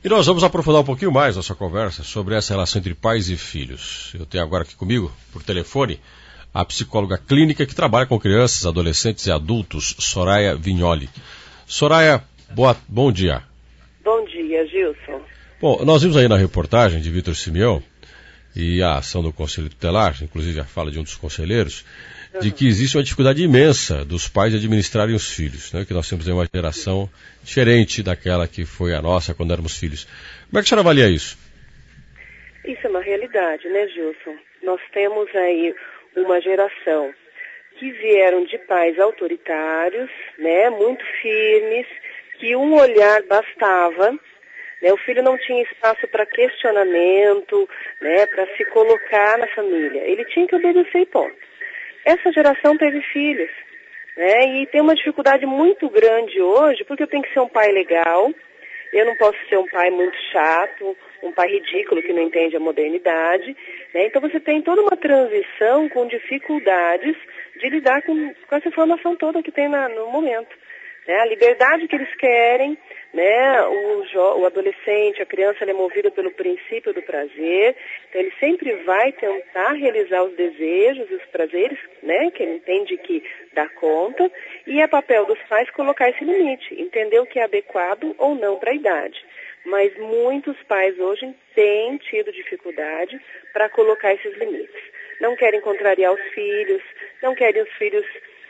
E nós vamos aprofundar um pouquinho mais nossa conversa sobre essa relação entre pais e filhos. Eu tenho agora aqui comigo, por telefone, a psicóloga clínica que trabalha com crianças, adolescentes e adultos, Soraya Vignoli. Soraya, bom dia. Bom dia, Gilson. Bom, nós vimos aí na reportagem de Vitor Simeão e a ação do Conselho Tutelar, inclusive a fala de um dos conselheiros, de que existe uma dificuldade imensa dos pais de administrarem os filhos, né? Que nós temos aí uma geração diferente daquela que foi a nossa quando éramos filhos. Como é que a senhora avalia isso? Isso é uma realidade, né, Gilson? Nós temos aí uma geração que vieram de pais autoritários, né, muito firmes, que um olhar bastava, né, o filho não tinha espaço para questionamento, né, para se colocar na família. Ele tinha que obedecer e ponto. Essa geração teve filhos, né, e tem uma dificuldade muito grande hoje, porque eu tenho que ser um pai legal, eu não posso ser um pai muito chato, um pai ridículo que não entende a modernidade, né, então você tem toda uma transição com dificuldades de lidar com essa informação toda que tem no momento. Né, a liberdade que eles querem, né, o adolescente, a criança, ele é movida pelo princípio do prazer, então ele sempre vai tentar realizar os desejos e os prazeres, né, que ele entende que dá conta, e é papel dos pais colocar esse limite, entender o que é adequado ou não para a idade. Mas muitos pais hoje têm tido dificuldade para colocar esses limites. Não querem contrariar os filhos, não querem os filhos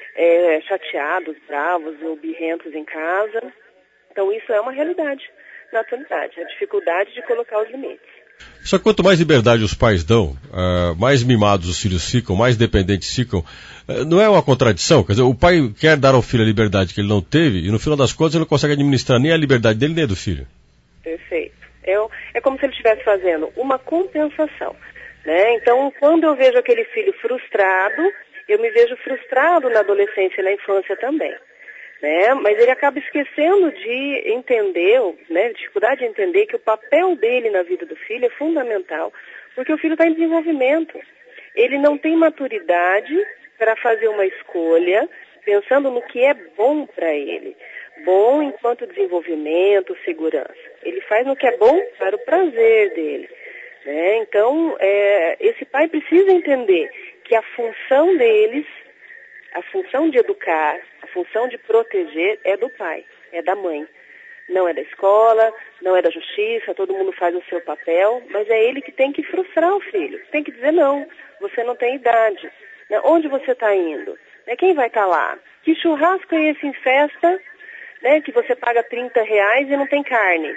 chateados, bravos ou birrentos em casa. Então isso é uma realidade na atualidade, a dificuldade de colocar os limites. Só que quanto mais liberdade os pais dão, mais mimados os filhos ficam, mais dependentes ficam. Não é uma contradição? Quer dizer, o pai quer dar ao filho a liberdade que ele não teve e no final das contas ele não consegue administrar nem a liberdade dele nem a do filho. Perfeito. É como se ele estivesse fazendo uma compensação, né? Então, quando eu vejo aquele filho frustrado, eu me vejo frustrado na adolescência e na infância também, né? Mas ele acaba esquecendo de entender, né, dificuldade de entender que o papel dele na vida do filho é fundamental, porque o filho está em desenvolvimento. Ele não tem maturidade para fazer uma escolha pensando no que é bom para ele. Bom enquanto desenvolvimento, segurança. Ele faz no que é bom para o prazer dele, né? Então, esse pai precisa entender que a função deles, a função de educar, a função de proteger é do pai, é da mãe. Não é da escola, não é da justiça, todo mundo faz o seu papel, mas é ele que tem que frustrar o filho. Tem que dizer, não, você não tem idade. Né? Onde você está indo? Né? Quem vai estar lá? Que churrasco é esse em festa, né, que você paga R$30 e não tem carne?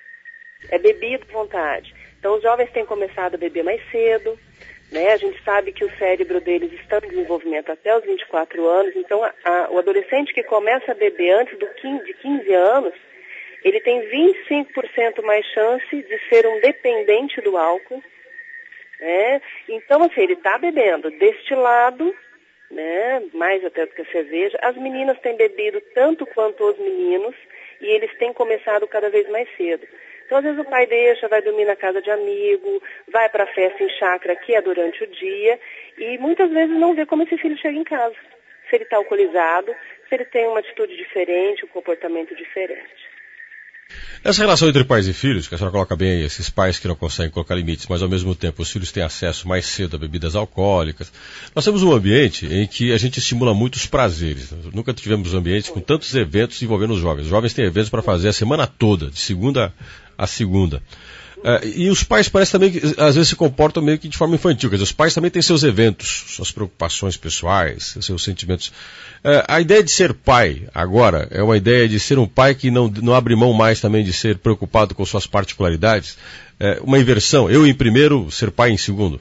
É bebida à vontade. Então os jovens têm começado a beber mais cedo, né? A gente sabe que o cérebro deles está em desenvolvimento até os 24 anos, então o adolescente que começa a beber antes de 15 anos, ele tem 25% mais chance de ser um dependente do álcool, né? Então, assim, ele está bebendo destilado, né? Mais até do que a cerveja. As meninas têm bebido tanto quanto os meninos e eles têm começado cada vez mais cedo. Então, às vezes o pai deixa, vai dormir na casa de amigo, vai para a festa em chácara, que é durante o dia, e muitas vezes não vê como esse filho chega em casa. Se ele está alcoolizado, se ele tem uma atitude diferente, um comportamento diferente. Essa relação entre pais e filhos, que a senhora coloca bem aí, esses pais que não conseguem colocar limites, mas ao mesmo tempo os filhos têm acesso mais cedo a bebidas alcoólicas. Nós temos um ambiente em que a gente estimula muito os prazeres. Nunca tivemos ambientes com tantos eventos envolvendo os jovens. Os jovens têm eventos para fazer a semana toda, de segunda a segunda. E os pais parecem também que às vezes se comportam meio que de forma infantil. Quer dizer, os pais também têm seus eventos, suas preocupações pessoais, seus sentimentos. A ideia de ser pai agora é uma ideia de ser um pai que não abre mão mais também de ser preocupado com suas particularidades. Uma inversão, eu em primeiro, ser pai em segundo.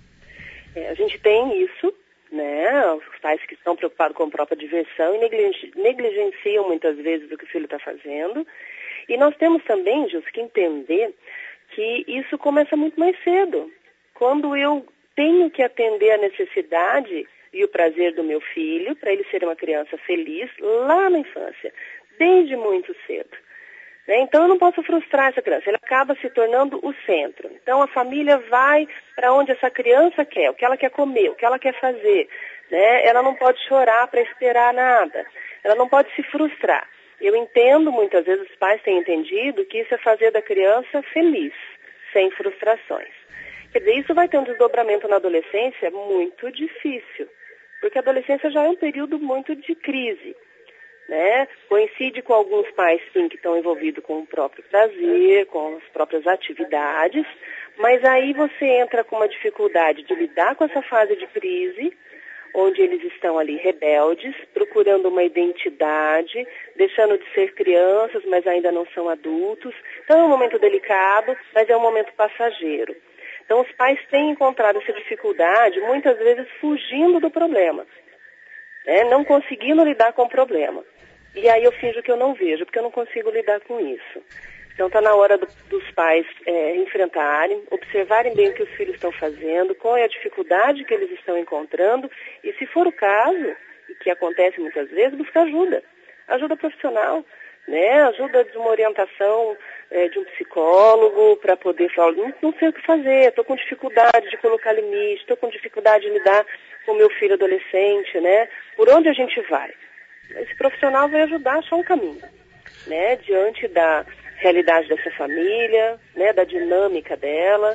A gente tem isso, né? Os pais que estão preocupados com a própria diversão e negligenciam muitas vezes o que o filho está fazendo. E nós temos também, Gilson, que entender que isso começa muito mais cedo. Quando eu tenho que atender a necessidade e o prazer do meu filho, para ele ser uma criança feliz, lá na infância, desde muito cedo. Né? Então eu não posso frustrar essa criança, ele acaba se tornando o centro. Então a família vai para onde essa criança quer, o que ela quer comer, o que ela quer fazer. Né? Ela não pode chorar para esperar nada, ela não pode se frustrar. Eu entendo, muitas vezes os pais têm entendido que isso é fazer da criança feliz, sem frustrações. Quer dizer, isso vai ter um desdobramento na adolescência muito difícil, porque a adolescência já é um período muito de crise, né? Coincide com alguns pais, sim, que estão envolvidos com o próprio prazer, com as próprias atividades, mas aí você entra com uma dificuldade de lidar com essa fase de crise, onde eles estão ali rebeldes, procurando uma identidade, deixando de ser crianças, mas ainda não são adultos. Então é um momento delicado, mas é um momento passageiro. Então os pais têm encontrado essa dificuldade, muitas vezes fugindo do problema, né? Não conseguindo lidar com o problema. E aí eu finjo que eu não vejo, porque eu não consigo lidar com isso. Então está na hora dos pais enfrentarem, observarem bem o que os filhos estão fazendo, qual é a dificuldade que eles estão encontrando, e se for o caso, e que acontece muitas vezes, buscar ajuda profissional, né? Ajuda de uma orientação de um psicólogo para poder falar, não sei o que fazer, estou com dificuldade de colocar limite, estou com dificuldade de lidar com meu filho adolescente, né? Por onde a gente vai? Esse profissional vai ajudar a achar um caminho, né? Diante da realidade dessa família, né? Da dinâmica dela,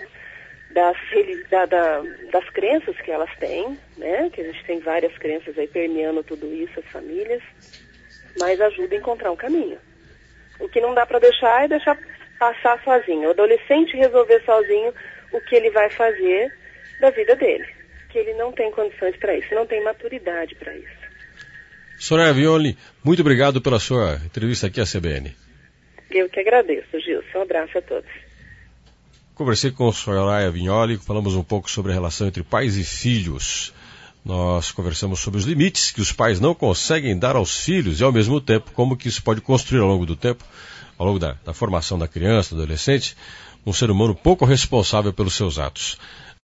das crenças que elas têm, né? Que a gente tem várias crenças aí permeando tudo isso, as famílias, mas ajuda a encontrar um caminho. O que não dá para deixar é deixar passar sozinho. O adolescente resolver sozinho o que ele vai fazer da vida dele. Que ele não tem condições para isso, não tem maturidade para isso. Soraya Vignoli, muito obrigado pela sua entrevista aqui à CBN. Eu que agradeço, Gilson. Um abraço a todos. Conversei com Soraya Vignoli, falamos um pouco sobre a relação entre pais e filhos. Nós conversamos sobre os limites que os pais não conseguem dar aos filhos e, ao mesmo tempo, como que isso pode construir ao longo do tempo, ao longo da formação da criança, do adolescente, um ser humano pouco responsável pelos seus atos.